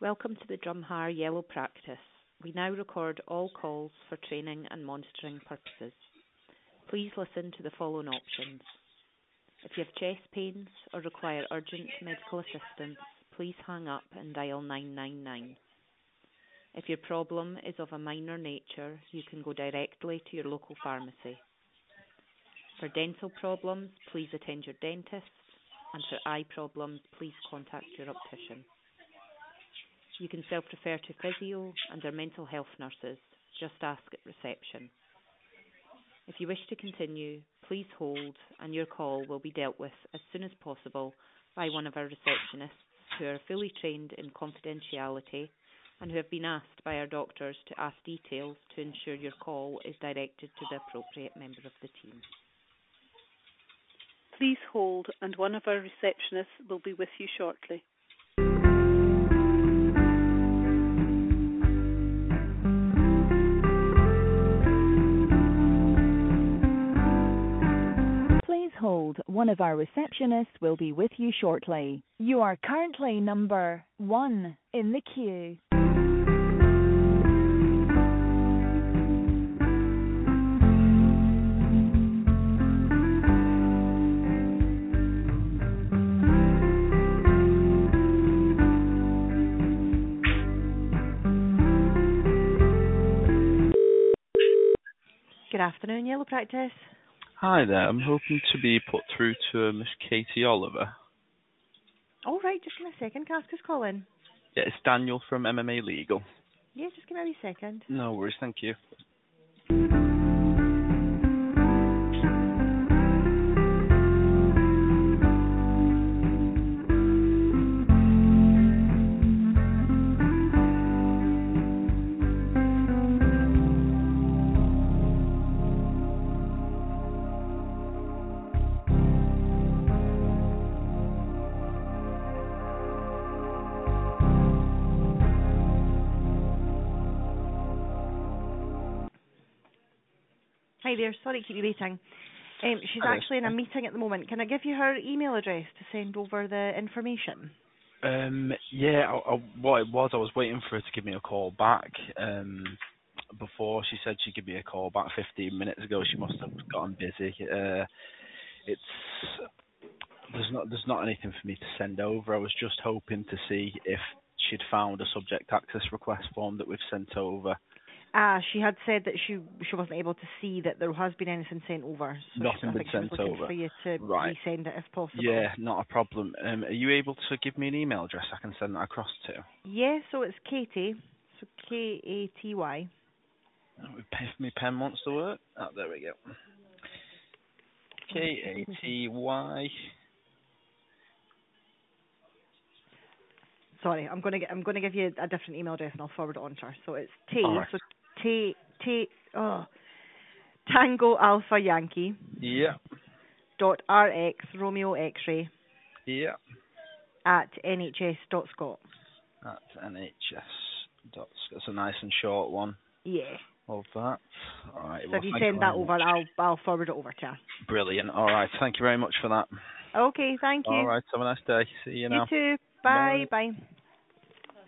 Welcome to the Drumhire Yellow Practice. We now record all calls for training and monitoring purposes. Please listen to the following options. If you have chest pains or require urgent medical assistance, please hang up and dial 999. If your problem is of a minor nature, you can go directly to your local pharmacy. For dental problems, please attend your dentist, and for eye problems, please contact your optician. You can self-refer to physio and our mental health nurses. Just ask at reception. If you wish to continue, please hold and your call will be dealt with as soon as possible by one of our receptionists who are fully trained in confidentiality and who have been asked by our doctors to ask details to ensure your call is directed to the appropriate member of the team. Please hold and one of our receptionists will be with you shortly. Hold. One of our receptionists will be with you shortly. You are currently number 1 in the queue. Good afternoon, Yellow Practice. Hi there, I'm hoping to be put through to Miss Katie Oliver. All right, just give me a second. Can I ask who's calling? Yeah, it's Daniel from MMA Legal. Yeah, just give me a wee second. No worries, thank you. Hi there, sorry to keep you waiting. She's actually in a meeting at the moment. Can I give you her email address to send over the information? Yeah, what it was, I was waiting for her to give me a call back. Before she said she'd give me a call back 15 minutes ago. She must have gotten busy. There's not anything for me to send over. I was just hoping to see if she'd found a subject access request form that we've sent over. She had said that she wasn't able to see that there has been anything sent over. So Nothing been sent she was looking over. for you to resend it if possible. Yeah, not a problem. Are you able to give me an email address I can send that across to? Yeah, so it's Katie, so Katy. If my pen wants to work. Oh, there we go. Katy. Sorry, I'm gonna give you a different email address and I'll forward it on to her. So it's Tango Alpha Yankee. Yeah. .rx Romeo X-ray. Yeah. At nhs.scot. At nhs.scot. It's a nice and short one. Yeah. Of that. All right. So if you send that over, I'll forward it over to you. Brilliant. All right. Thank you very much for that. Okay. Thank you. All right. Have a nice day. See you now. You too. Bye. Bye.